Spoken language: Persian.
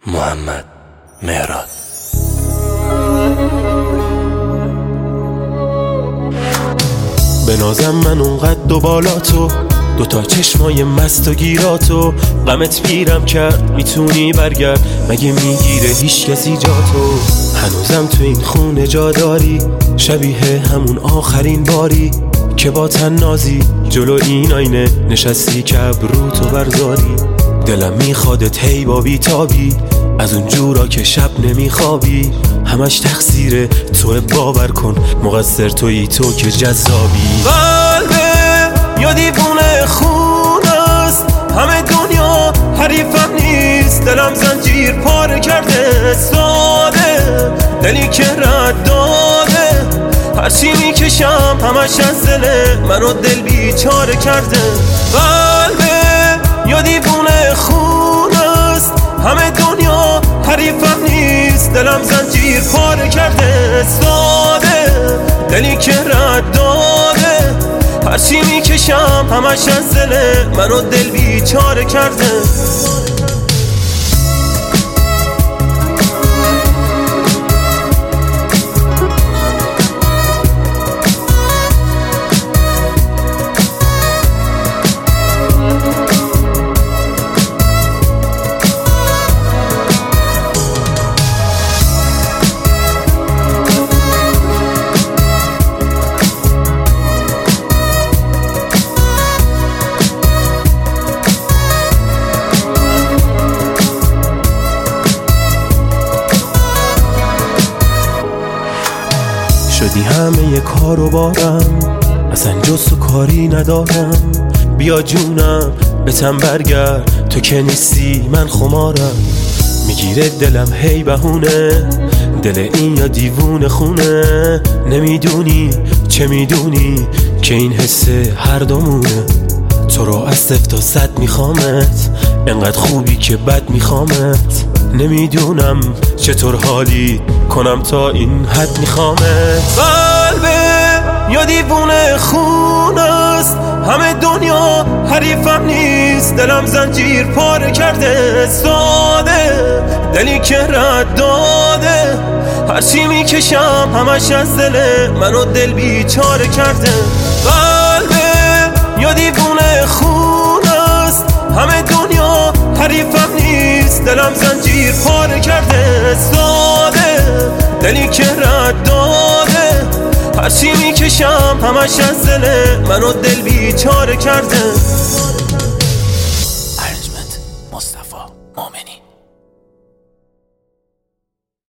محمد مهراد. بنازم من اونقد و بالاتو، دوتا چشمای مست و گیراتو، غمت پیرم کرد میتونی برگرد، مگه میگیره هیچ کسی جاتو؟ هنوزم تو این خونه جا داری، شبیه همون آخرین باری که با تنازی جلو این آینه نشستی که ابروتو برزاری. دلم میخوادت هی با بیتابی، از اون جورا که شب نمیخوابی، همش تقصیر تو، باور کن مقصر تویی تو که جذابی. قلبه یا دیوونه خون است، همه دنیا حریفم نیست، دلم زنجیر پاره کرده، ساده دلی که رد داده، هرچی میکشم همش از دل منو دل بیچاره کرده. قلبه یا دیوونه خون است، همه دنیا حریفم نیست، دلم زنجیر پاره کرده، ساده دلی که رد داده، هرچی میکشم همش از دل منو دل بیچاره کرده. شدی همه ی کارو بارم، اصلا جز تو کاری ندارم، بیا جونم بتم برگرد، تو که نیستی من خمارم. میگیره دلم هی بهونه، دل این یا دیوونه خونه، نمیدونی چه میدونی که این حسه هر دومونه. تو رو از 0 تا 100 میخوامت، انقدر خوبی که بد میخوامت، نمیدونم چطور حالی کنم تا این حد میخوامت. قلبه یا دیوونه خون است، همه دنیا حریفم نیست، دلم زنجیر پاره کرده، ساده دلی که رد داده، هرچی میکشم همش از دل منو دل بیچاره کرده. قلبه یا دیوونه خون است، همه دنیا حریفم نیست، دلم زنجیر پاره کرده، ساده دلی که رد داده، هرچی میکشم همش از دل منو دل بیچاره کرده.